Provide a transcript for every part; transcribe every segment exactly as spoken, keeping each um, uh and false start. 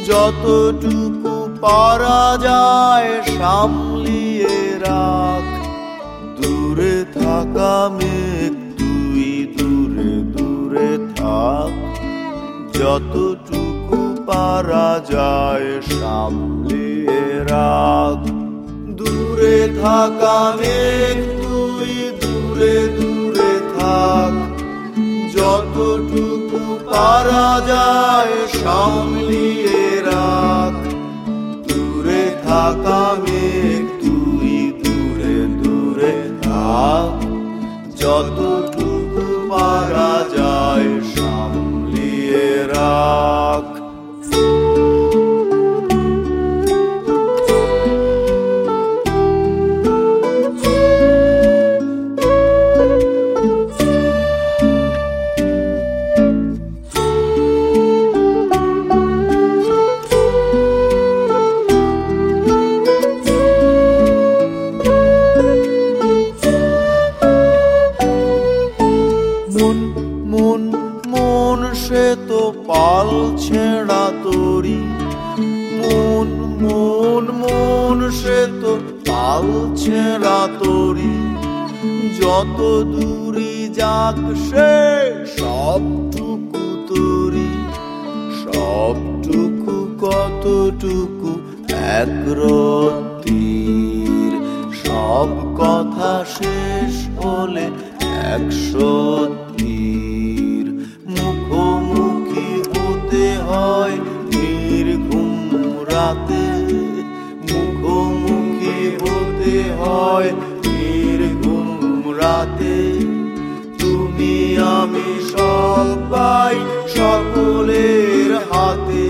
যতটুকু পারা যায় সামলিয়ে রাখ। দূরে থাকা মেঘ তুই দূরে দূরে থাক, যতটুকু পারা যায় সামলিয়ে রাখ। দূরে থাকা মেঘ তুই দূরে দূরে থাক, যতটুকু পারা যায় সামলিয়ে রাখ। দূরে থাকা মেঘ তুই দূরে দূরে থাক, যতটুকু পারা যায় সামলিয়ে রাখ। মন মন মন সে তো পাল ছেঁড়া তরি, মন মন মন সে তো পাল ছেঁড়া তরি। যত দূরি যাক সে সবটুকু তরি, সবটুকু কতটুকু এক রত্তির। সব কথা শেষ হলে একশো তীর। মুখোমুখি হতে হয় নির্ঘুম রাতে, মুখোমুখি হতে হয় নির্ঘুম রাতে। তুমি আমি সবাই সকলের হাতে,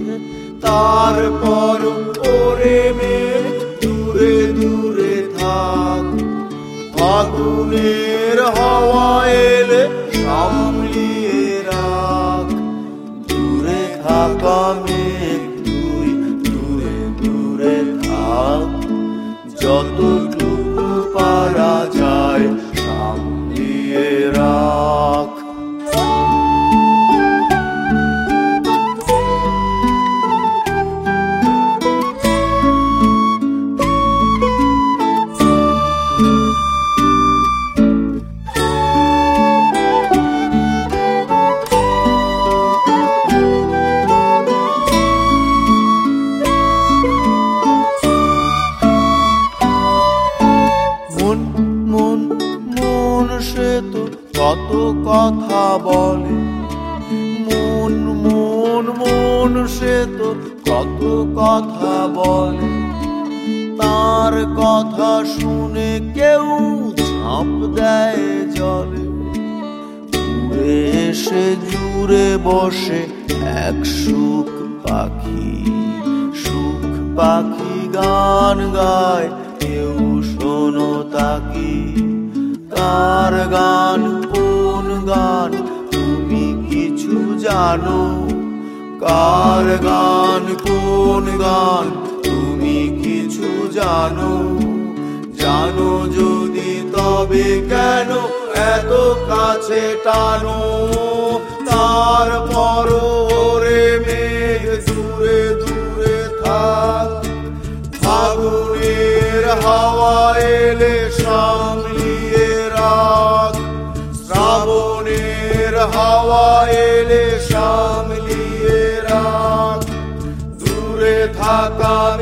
তারপর ওরে মেঘ দূরে দূরে থাক। ফাগুনের হাওয়া এলে সামলিয়ে রাখ। দূরে থাকা মেঘ তুই দূরে দূরে থাক, যতটুকু পারা যায় সামলিয়ে রাখ। মন মন মন সে তো কত কথা বলে, মন মন মন সে তো কত কথা বলে। তার কথা শুনে কেউ ঝাঁপ দেয় জলে, উড়ে এসে জুড়ে বসে এক সুখ পাখি। সুখ পাখি গান গায়, কেউ শোনো তাকি। কার গান কোন গান তুমি কিছু জানো? কার গান কোন গান তুমি কিছু জানো? জানো যদি তবে কেন এত কাছে টানো? তারপর ওরে মেঘ দূরে দূরে থাক। ফাগুনের হাওয়া এলে সামলিয়ে রাখ। শ্রাবণের হাওয়া এলে সামলিয়ে রাখ। দূরে থাকা